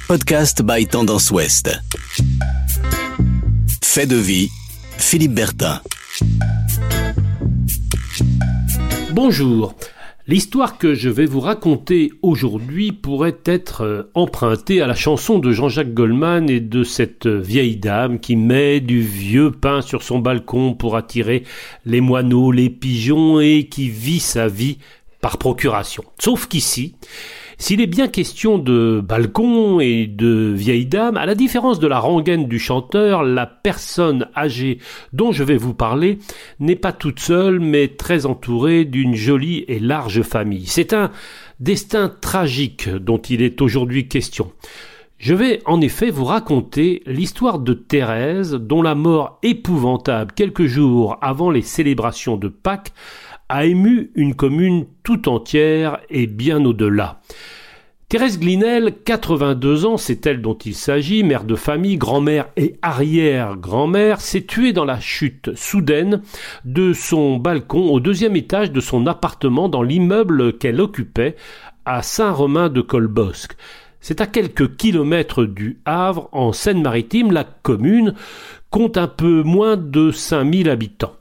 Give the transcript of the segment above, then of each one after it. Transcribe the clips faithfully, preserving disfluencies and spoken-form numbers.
Podcast by Tendance Ouest. Fait de vie, Philippe Bertin. Bonjour. L'histoire que je vais vous raconter aujourd'hui pourrait être empruntée à la chanson de Jean-Jacques Goldman et de cette vieille dame qui met du vieux pain sur son balcon pour attirer les moineaux, les pigeons et qui vit sa vie par procuration. Sauf qu'ici, s'il est bien question de balcon et de vieille dame, à la différence de la rengaine du chanteur, la personne âgée dont je vais vous parler n'est pas toute seule, mais très entourée d'une jolie et large famille. C'est un destin tragique dont il est aujourd'hui question. Je vais en effet vous raconter l'histoire de Thérèse, dont la mort épouvantable quelques jours avant les célébrations de Pâques a ému une commune tout entière et bien au-delà. Thérèse Glinel, quatre-vingt-deux ans, c'est elle dont il s'agit, mère de famille, grand-mère et arrière-grand-mère, s'est tuée dans la chute soudaine de son balcon au deuxième étage de son appartement dans l'immeuble qu'elle occupait à Saint-Romain-de-Colbosc. C'est à quelques kilomètres du Havre, en Seine-Maritime. La commune compte un peu moins de cinq mille habitants.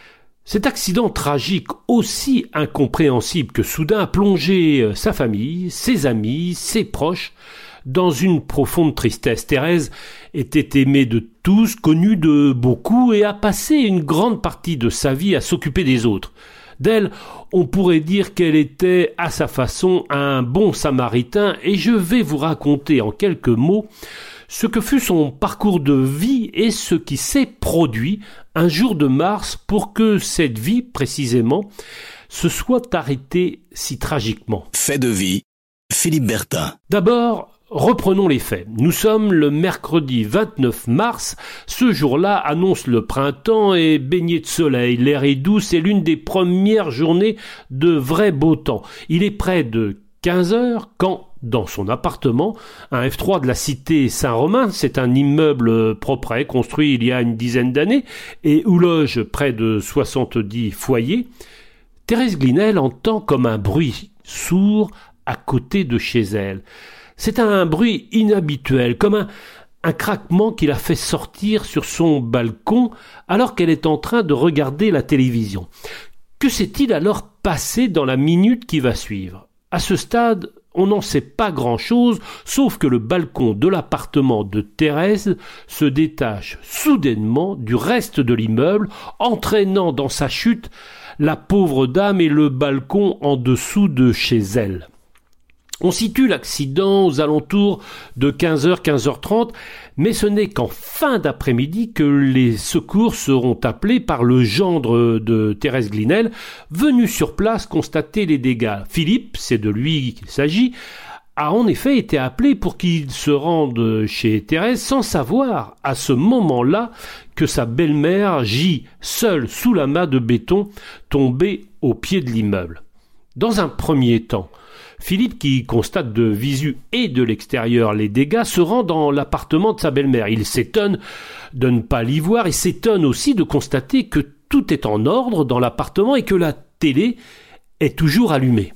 Cet accident tragique, aussi incompréhensible que soudain, a plongé sa famille, ses amis, ses proches dans une profonde tristesse. Thérèse était aimée de tous, connue de beaucoup et a passé une grande partie de sa vie à s'occuper des autres. D'elle, on pourrait dire qu'elle était, à sa façon, un bon samaritain, et je vais vous raconter en quelques mots ce que fut son parcours de vie et ce qui s'est produit un jour de mars pour que cette vie, précisément, se soit arrêtée si tragiquement. Fait de vie, Philippe Bertin. D'abord, reprenons les faits. Nous sommes le mercredi vingt-neuf mars. Ce jour-là annonce le printemps et baigné de soleil. L'air est doux, c'est l'une des premières journées de vrai beau temps. Il est près de quinze heures quand, dans son appartement, un F trois de la cité Saint-Romain, c'est un immeuble propre, construit il y a une dizaine d'années et où logent près de soixante-dix foyers, Thérèse Glinel entend comme un bruit sourd à côté de chez elle. C'est un bruit inhabituel, comme un, un craquement qui la fait sortir sur son balcon alors qu'elle est en train de regarder la télévision. Que s'est-il alors passé dans la minute qui va suivre ? À ce stade, on n'en sait pas grand-chose, sauf que le balcon de l'appartement de Thérèse se détache soudainement du reste de l'immeuble, entraînant dans sa chute la pauvre dame et le balcon en dessous de chez elle. On situe l'accident aux alentours de quinze heures, quinze heures trente, mais ce n'est qu'en fin d'après-midi que les secours seront appelés par le gendre de Thérèse Glinel, venu sur place constater les dégâts. Philippe, c'est de lui qu'il s'agit, a en effet été appelé pour qu'il se rende chez Thérèse sans savoir à ce moment-là que sa belle-mère gît seule sous l'amas de béton tombé au pied de l'immeuble. Dans un premier temps, Philippe, qui constate de visu et de l'extérieur les dégâts, se rend dans l'appartement de sa belle-mère. Il s'étonne de ne pas l'y voir et s'étonne aussi de constater que tout est en ordre dans l'appartement et que la télé est toujours allumée.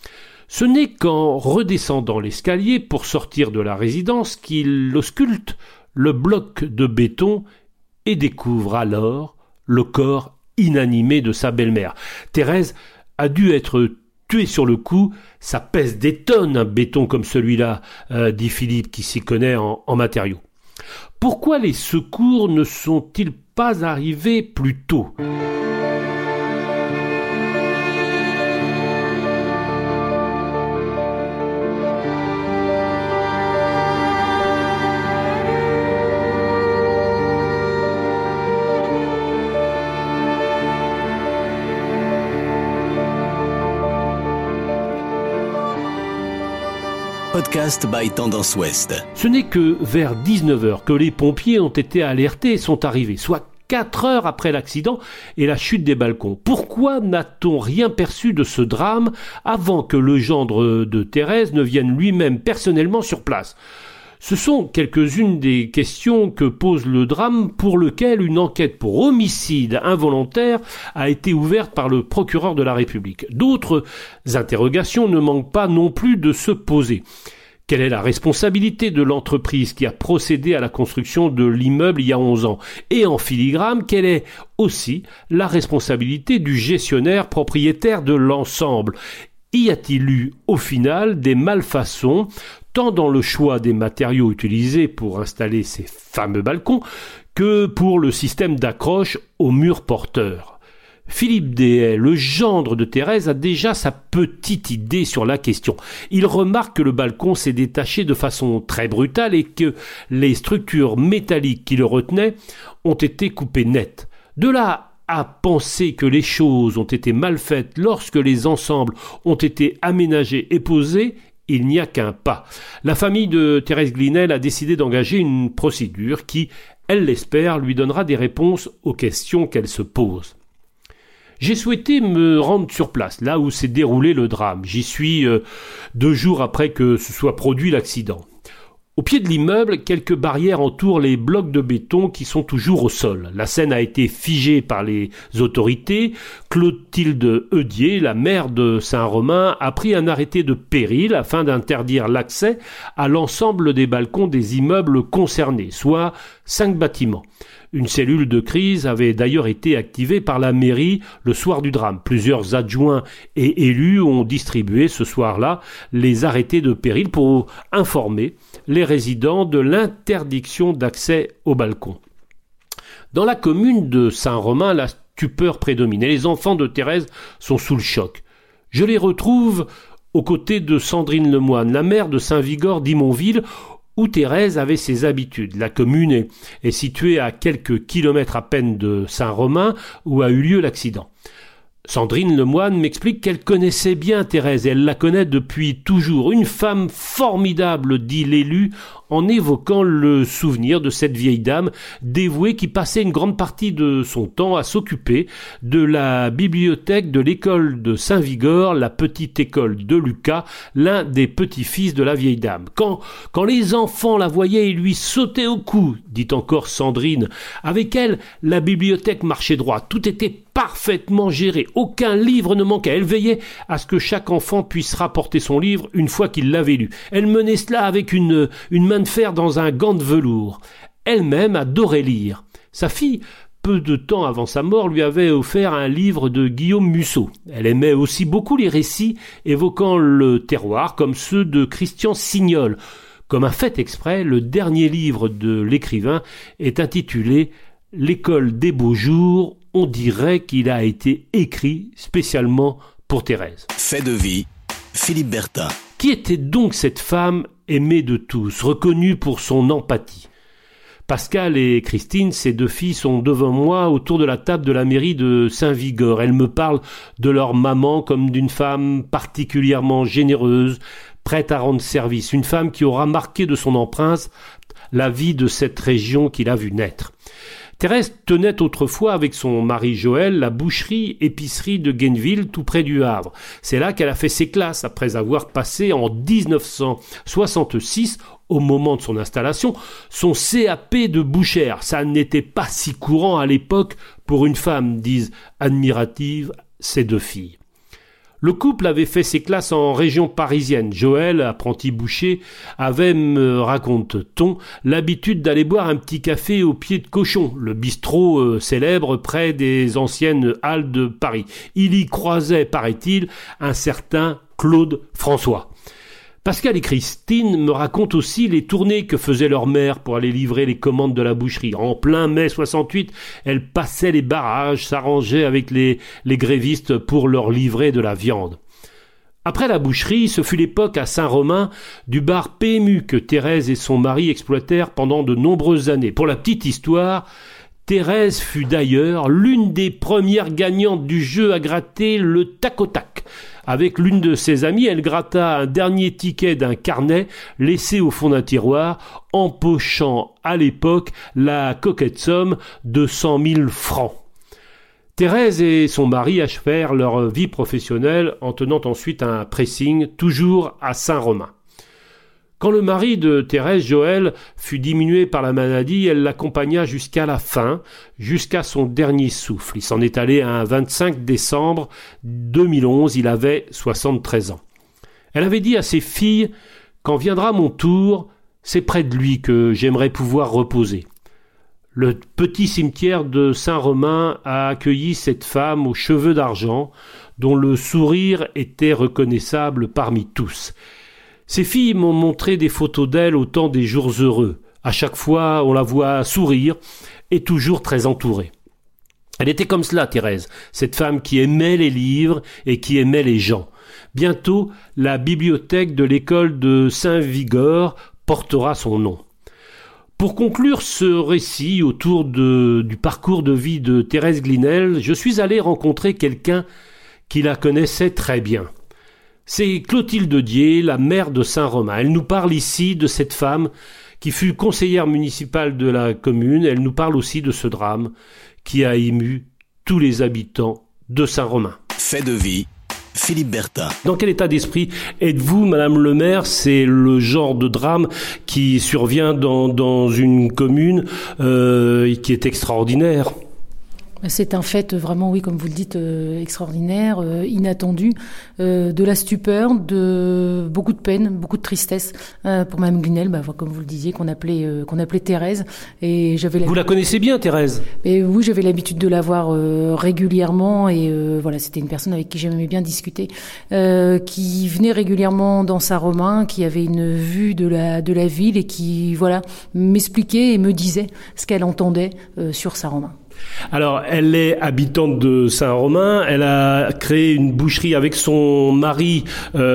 Ce n'est qu'en redescendant l'escalier pour sortir de la résidence qu'il ausculte le bloc de béton et découvre alors le corps inanimé de sa belle-mère. Thérèse a dû être tué sur le coup, ça pèse des tonnes un béton comme celui-là, euh, dit Philippe qui s'y connaît en, en matériaux. Pourquoi les secours ne sont-ils pas arrivés plus tôt ? Podcast by Tendance Ouest. Ce n'est que vers dix-neuf heures que les pompiers ont été alertés et sont arrivés, soit quatre heures après l'accident et la chute des balcons. Pourquoi n'a-t-on rien perçu de ce drame avant que le gendre de Thérèse ne vienne lui-même personnellement sur place ? Ce sont quelques-unes des questions que pose le drame pour lequel une enquête pour homicide involontaire a été ouverte par le procureur de la République. D'autres interrogations ne manquent pas non plus de se poser. Quelle est la responsabilité de l'entreprise qui a procédé à la construction de l'immeuble il y a onze ans? Et en filigrane, quelle est aussi la responsabilité du gestionnaire propriétaire de l'ensemble? Y a-t-il eu, au final, des malfaçons, tant dans le choix des matériaux utilisés pour installer ces fameux balcons, que pour le système d'accroche aux murs porteurs? Philippe Dehaye, le gendre de Thérèse, a déjà sa petite idée sur la question. Il remarque que le balcon s'est détaché de façon très brutale et que les structures métalliques qui le retenaient ont été coupées net. De là à penser que les choses ont été mal faites lorsque les ensembles ont été aménagés et posés, il n'y a qu'un pas. La famille de Thérèse Glinel a décidé d'engager une procédure qui, elle l'espère, lui donnera des réponses aux questions qu'elle se pose. J'ai souhaité me rendre sur place, là où s'est déroulé le drame. J'y suis euh, deux jours après que se soit produit l'accident. Au pied de l'immeuble, quelques barrières entourent les blocs de béton qui sont toujours au sol. La scène a été figée par les autorités. Clotilde Heudier, la maire de Saint-Romain, a pris un arrêté de péril afin d'interdire l'accès à l'ensemble des balcons des immeubles concernés, soit cinq bâtiments. Une cellule de crise avait d'ailleurs été activée par la mairie le soir du drame. Plusieurs adjoints et élus ont distribué ce soir-là les arrêtés de péril pour informer les résidents de l'interdiction d'accès au balcon. Dans la commune de Saint-Romain, la stupeur prédomine et les enfants de Thérèse sont sous le choc. Je les retrouve aux côtés de Sandrine Lemoine, la maire de Saint-Vigor d'Imonville, où Thérèse avait ses habitudes. La commune est, est située à quelques kilomètres à peine de Saint-Romain, où a eu lieu l'accident. Sandrine Lemoine m'explique qu'elle connaissait bien Thérèse, et elle la connaît depuis toujours. Une femme formidable, dit l'élu, en évoquant le souvenir de cette vieille dame dévouée qui passait une grande partie de son temps à s'occuper de la bibliothèque de l'école de Saint-Vigor, la petite école de Lucas, l'un des petits-fils de la vieille dame. Quand, quand les enfants la voyaient, ils lui sautaient au cou, dit encore Sandrine. Avec elle, la bibliothèque marchait droit, tout était parfaitement géré, aucun livre ne manquait. Elle veillait à ce que chaque enfant puisse rapporter son livre une fois qu'il l'avait lu. Elle menait cela avec une, une main de fer dans un gant de velours. Elle-même adorait lire. Sa fille, peu de temps avant sa mort, lui avait offert un livre de Guillaume Musso. Elle aimait aussi beaucoup les récits évoquant le terroir, comme ceux de Christian Signol. Comme un fait exprès, le dernier livre de l'écrivain est intitulé « L'école des beaux jours ». On dirait qu'il a été écrit spécialement pour Thérèse. Fait de vie, Philippe Bertin. Qui était donc cette femme aimée de tous, reconnue pour son empathie? Pascal et Christine, ces deux filles, sont devant moi autour de la table de la mairie de Saint-Vigor. Elles me parlent de leur maman comme d'une femme particulièrement généreuse, prête à rendre service, une femme qui aura marqué de son empreinte la vie de cette région qu'il a vue naître. Thérèse tenait autrefois avec son mari Joël la boucherie-épicerie de Guenneville, tout près du Havre. C'est là qu'elle a fait ses classes, après avoir passé en dix-neuf cent soixante-six, au moment de son installation, son C A P de bouchère. Ça n'était pas si courant à l'époque pour une femme, disent admiratives ces deux filles. Le couple avait fait ses classes en région parisienne. Joël, apprenti boucher, avait, me raconte-t-on, l'habitude d'aller boire un petit café au pied de Cochon, le bistrot euh, célèbre près des anciennes halles de Paris. Il y croisait, paraît-il, un certain Claude François. Pascal et Christine me racontent aussi les tournées que faisait leur mère pour aller livrer les commandes de la boucherie. En plein mai soixante-huit, elle passait les barrages, s'arrangeait avec les, les grévistes pour leur livrer de la viande. Après la boucherie, ce fut l'époque à Saint-Romain du bar P M U que Thérèse et son mari exploitèrent pendant de nombreuses années. Pour la petite histoire, Thérèse fut d'ailleurs l'une des premières gagnantes du jeu à gratter le tac au tac. Avec l'une de ses amies, elle gratta un dernier ticket d'un carnet laissé au fond d'un tiroir, empochant à l'époque la coquette somme de cent mille francs. Thérèse et son mari achevèrent leur vie professionnelle en tenant ensuite un pressing, toujours à Saint-Romain. Quand le mari de Thérèse, Joël, fut diminué par la maladie, elle l'accompagna jusqu'à la fin, jusqu'à son dernier souffle. Il s'en est allé un vingt-cinq décembre deux mille onze, il avait soixante-treize ans. Elle avait dit à ses filles Quand viendra mon tour, c'est près de lui que j'aimerais pouvoir reposer. Le petit cimetière de Saint-Romain a accueilli cette femme aux cheveux d'argent, dont le sourire était reconnaissable parmi tous. Ses filles m'ont montré des photos d'elle au temps des jours heureux. À chaque fois, on la voit sourire et toujours très entourée. Elle était comme cela, Thérèse, cette femme qui aimait les livres et qui aimait les gens. Bientôt, la bibliothèque de l'école de Saint-Vigor portera son nom. Pour conclure ce récit autour de, du parcours de vie de Thérèse Glinel, je suis allé rencontrer quelqu'un qui la connaissait très bien. C'est Clotilde Dier, la maire de Saint-Romain. Elle nous parle ici de cette femme qui fut conseillère municipale de la commune. Elle nous parle aussi de ce drame qui a ému tous les habitants de Saint-Romain. Fait de vie, Philippe Bertin. Dans quel état d'esprit êtes-vous, Madame le maire? C'est le genre de drame qui survient dans, dans une commune euh, et qui est extraordinaire. C'est un fait vraiment, oui, comme vous le dites, euh, extraordinaire, euh, inattendu, euh, de la stupeur, de beaucoup de peine, beaucoup de tristesse euh, pour Mme Glinel, bah, comme vous le disiez, qu'on appelait euh, qu'on appelait Thérèse. Et j'avais vous la connaissez bien, Thérèse? Et oui, j'avais l'habitude de la voir euh, régulièrement, et euh, voilà, c'était une personne avec qui j'aimais bien discuter, euh, qui venait régulièrement dans Saint-Romain, qui avait une vue de la de la ville et qui voilà m'expliquait et me disait ce qu'elle entendait euh, sur Saint-Romain. Alors, elle est habitante de Saint-Romain. Elle a créé une boucherie avec son mari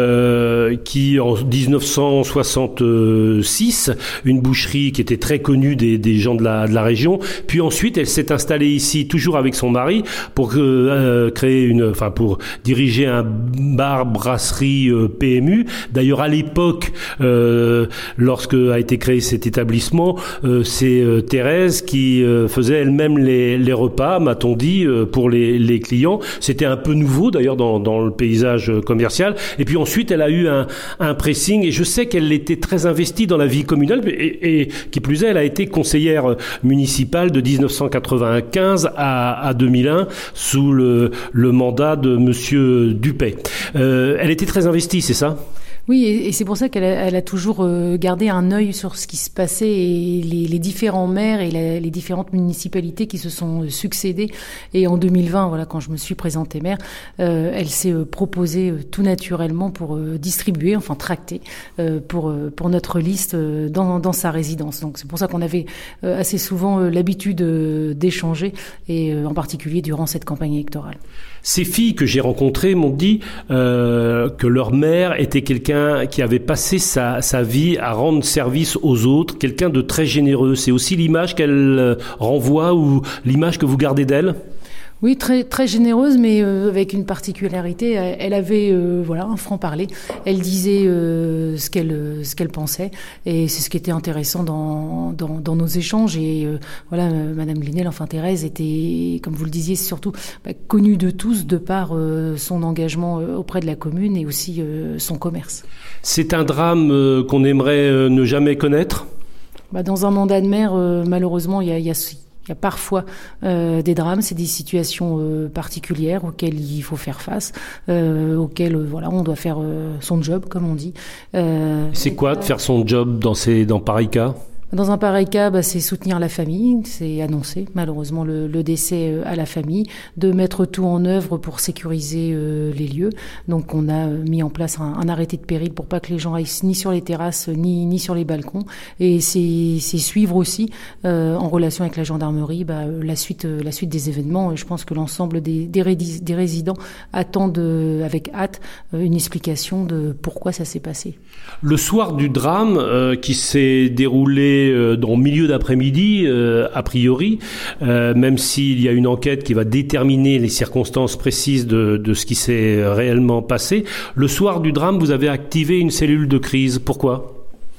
euh, qui, en dix-neuf cent soixante-six, une boucherie qui était très connue des, des gens de la, de la région. Puis ensuite, elle s'est installée ici, toujours avec son mari, pour euh, créer une, enfin, pour diriger un bar brasserie euh, P M U. D'ailleurs, à l'époque, euh, lorsque a été créé cet établissement, euh, c'est euh, Thérèse qui euh, faisait elle-même les les repas, m'a-t-on dit, pour les, les clients. C'était un peu nouveau, d'ailleurs, dans, dans le paysage commercial. Et puis ensuite, elle a eu un, un pressing, et je sais qu'elle était très investie dans la vie communale, et, et qui plus est, elle a été conseillère municipale de dix-neuf cent quatre-vingt-quinze à, à deux mille un, sous le, le mandat de Monsieur Dupay. Euh, elle était très investie, c'est ça ? Oui, et c'est pour ça qu'elle a, elle a toujours gardé un œil sur ce qui se passait et les, les différents maires et la, les différentes municipalités qui se sont succédées. Et en deux mille vingt, voilà, quand je me suis présentée maire, euh, elle s'est proposée tout naturellement pour distribuer, enfin tracter, euh, pour pour notre liste dans, dans sa résidence. Donc c'est pour ça qu'on avait assez souvent l'habitude d'échanger, et en particulier durant cette campagne électorale. Ces filles que j'ai rencontrées m'ont dit euh, que leur mère était quelqu'un qui avait passé sa, sa vie à rendre service aux autres, quelqu'un de très généreux. C'est aussi l'image qu'elle renvoie, ou l'image que vous gardez d'elle ? Oui, très très généreuse, mais euh, avec une particularité. Elle avait euh, voilà un franc-parler. Elle disait euh, ce qu'elle ce qu'elle pensait, et c'est ce qui était intéressant dans dans, dans nos échanges. Et euh, voilà, euh, Madame Glinel, enfin Thérèse, était, comme vous le disiez, surtout bah, connue de tous de par euh, son engagement euh, auprès de la commune et aussi euh, son commerce. C'est un drame euh, qu'on aimerait euh, ne jamais connaître. Bah, dans un mandat de maire, euh, malheureusement, il y a, il y a Il y a parfois euh, des drames, c'est des situations euh, particulières auxquelles il faut faire face, euh, auxquelles euh, voilà, on doit faire euh, son job, comme on dit. Euh, c'est quoi de faire son job dans ces dans pareil cas ? Dans un pareil cas, bah, c'est soutenir la famille, c'est annoncer malheureusement le, le décès à la famille, de mettre tout en œuvre pour sécuriser euh, les lieux. Donc on a mis en place un, un arrêté de péril pour pas que les gens aillent ni sur les terrasses ni, ni sur les balcons. Et c'est, c'est suivre aussi, euh, en relation avec la gendarmerie, bah, la suite, la suite des événements. Et je pense que l'ensemble des, des, rédis, des résidents attendent euh, avec hâte euh, une explication de pourquoi ça s'est passé. Le soir du drame euh, qui s'est déroulé au milieu d'après-midi, euh, a priori, euh, même s'il y a une enquête qui va déterminer les circonstances précises de, de ce qui s'est réellement passé. Le soir du drame, vous avez activé une cellule de crise. Pourquoi ?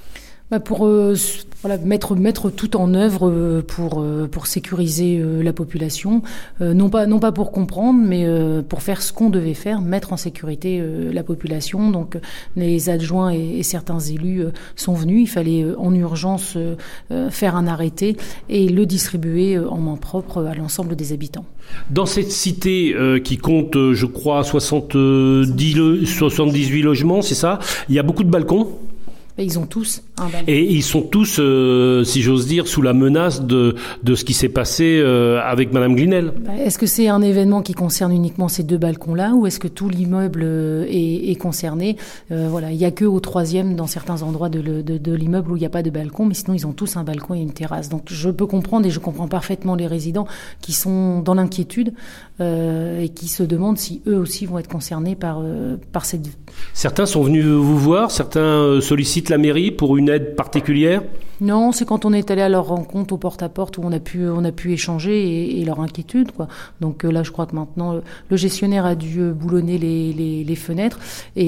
Bah pour euh, voilà, mettre mettre tout en œuvre euh, pour euh, pour sécuriser euh, la population, euh, non pas non pas pour comprendre, mais euh, pour faire ce qu'on devait faire, mettre en sécurité euh, la population. Donc les adjoints et, et certains élus euh, sont venus. Il fallait euh, en urgence euh, euh, faire un arrêté et le distribuer euh, en main propre à l'ensemble des habitants. Dans cette cité euh, qui compte, euh, je crois, soixante-dix, soixante-dix-huit logements, c'est ça ? Il y a beaucoup de balcons ? Ils ont tous un balcon. Et ils sont tous, euh, si j'ose dire, sous la menace de, de ce qui s'est passé euh, avec Madame Glinel. Est-ce que c'est un événement qui concerne uniquement ces deux balcons-là ou est-ce que tout l'immeuble est, est concerné? euh, Voilà, il n'y a que au troisième dans certains endroits de, de, de l'immeuble où il n'y a pas de balcon, mais sinon ils ont tous un balcon et une terrasse. Donc je peux comprendre et je comprends parfaitement les résidents qui sont dans l'inquiétude euh, et qui se demandent si eux aussi vont être concernés par, euh, par cette... Certains sont venus vous voir, certains sollicitent la mairie pour une aide particulière? Non, c'est quand on est allé à leur rencontre au porte-à-porte où on a pu, on a pu échanger et, et leur inquiétude, quoi. Donc là, je crois que maintenant, le gestionnaire a dû boulonner les, les, les fenêtres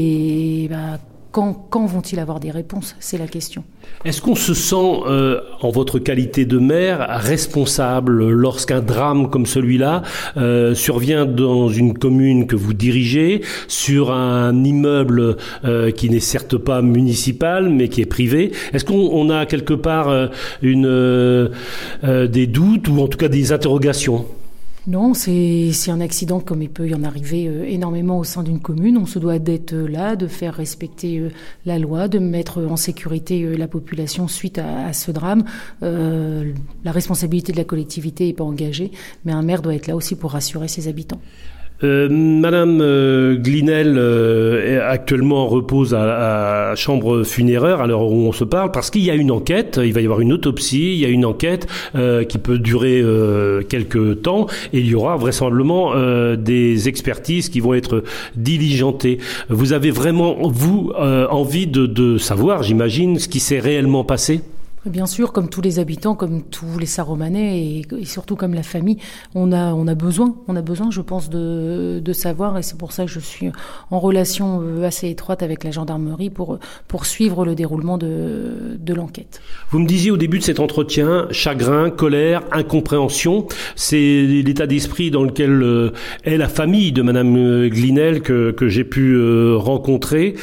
et bah, quand, quand vont-ils avoir des réponses? C'est la question. Est-ce qu'on se sent, euh, en votre qualité de maire, responsable lorsqu'un drame comme celui-là euh, survient dans une commune que vous dirigez, sur un immeuble euh, qui n'est certes pas municipal, mais qui est privé? Est-ce qu'on on a quelque part euh, une, euh, euh, des doutes ou en tout cas des interrogations? Non, c'est, c'est un accident comme il peut y en arriver euh, énormément au sein d'une commune. On se doit d'être euh, là, de faire respecter euh, la loi, de mettre en sécurité euh, la population suite à, à ce drame. Euh, la responsabilité de la collectivité n'est pas engagée, mais un maire doit être là aussi pour rassurer ses habitants. Euh, Madame euh, Glinel euh, actuellement repose à la chambre funéraire à l'heure où on se parle parce qu'il y a une enquête, il va y avoir une autopsie, il y a une enquête euh, qui peut durer euh, quelques temps et il y aura vraisemblablement euh, des expertises qui vont être diligentées. Vous avez vraiment, vous, euh, envie de, de savoir, j'imagine, ce qui s'est réellement passé ? Bien sûr, comme tous les habitants, comme tous les Saint-Romanais et, et surtout comme la famille, on a, on a besoin, on a besoin, je pense, de, de savoir et c'est pour ça que je suis en relation assez étroite avec la gendarmerie pour, pour suivre le déroulement de, de l'enquête. Vous me disiez au début de cet entretien, chagrin, colère, incompréhension, c'est l'état d'esprit dans lequel euh, est la famille de Madame Glinel que, que j'ai pu euh, rencontrer.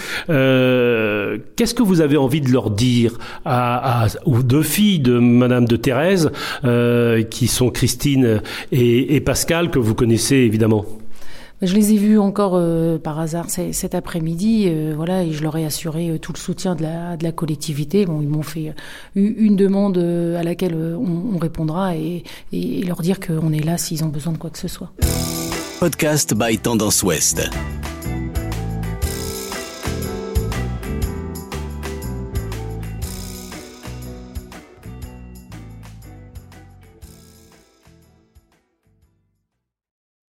Euh, qu'est-ce que vous avez envie de leur dire à, à aux deux filles de Madame de Thérèse, euh, qui sont Christine et, et Pascal, que vous connaissez évidemment? Je les ai vus encore euh, par hasard cet après-midi, euh, voilà, et je leur ai assuré euh, tout le soutien de la, de la collectivité. Bon, ils m'ont fait euh, une demande euh, à laquelle euh, on, on répondra et, et leur dire qu'on est là s'ils ont besoin de quoi que ce soit. Podcast by Tendance Ouest.